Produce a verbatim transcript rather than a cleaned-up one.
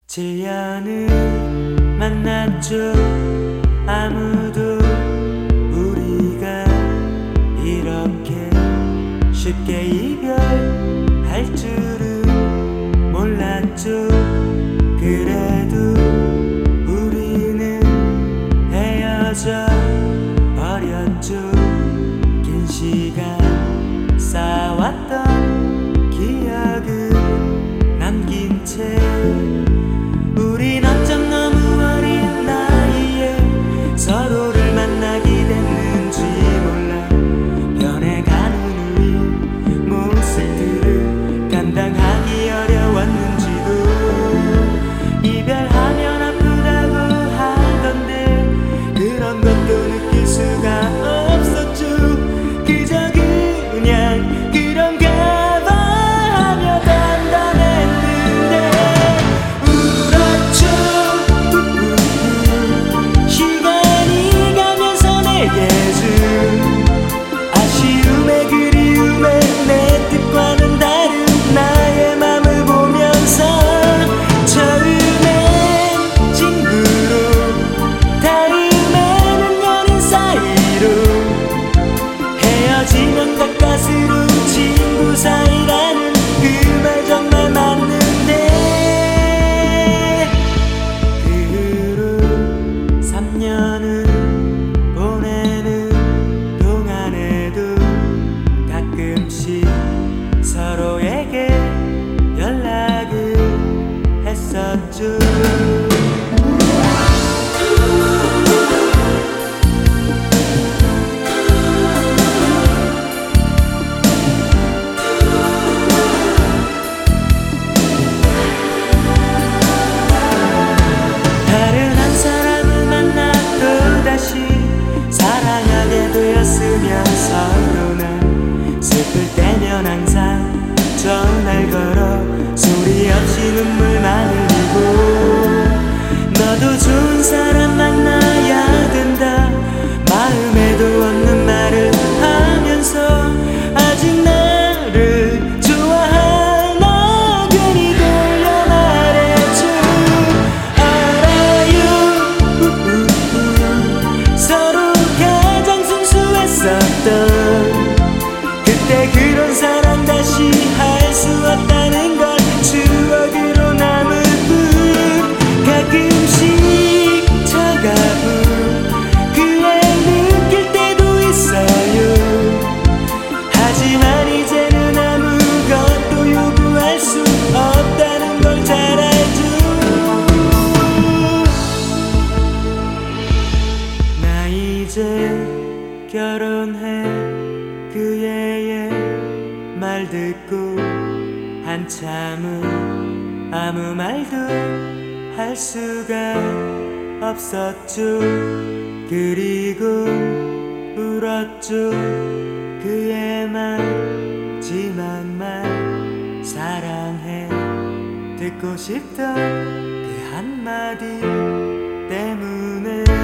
칠 년을 만났죠. 아무도 우리가 이렇게 쉽게 이별할 줄은 몰랐죠. 그래도 우리는 헤어져 버렸죠. 긴 시간 쌓아왔던 기억은 남긴 채 우린 어쩜 너무 어린 나이에 서로를 만나게 됐는지 몰라. 변해가는 우리 모습들을 감당하기 어려웠는지도. 이별하면 아프다고 하던데 그런 것도 느낄 수가 없었죠. 그저 그냥 그런가 봐 하며 단단했는데 울었죠. 시간이 가면서 내게 준 아쉬움에 그리움에 내 뜻과는 다른 나의 맘을 보면서 처음엔 친구로 다음에는 연인 사이로 헤어지면 가까스로 친구 사이라는 그 말 정말 맞는데. 그 후로 삼 년을 보내는 동안에도 가끔씩 서로에게 연락을 했었죠. 다른 한 사람을 만나 또다시 사랑하게 되었으면 서로는 슬플 때면 항상 전화를 걸어 소리 없이 눈물만 흘리고 너도 좋은 사람 만나야 된다 마음에도 없는 말을 하면서 아직 나를 좋아하나 괜히 돌려 말해줘. 알아요 우우우. 서로 가장 순수했었던 그때 그런 사랑 다시 할 수 없다는 걸 추억으로 남을 뿐. 가끔씩 차가운 그애 느낄 때도 있어요. 하지만 이제는 아무것도 요구할 수 없다는 걸 잘 알죠. 나 이제 결혼해. 그 애의 말 듣고 한참은 아무 말도 할 수가 없었죠. 그리고 울었죠. 그의 마지막 말 사랑해 듣고 싶던 그 한마디 때문에.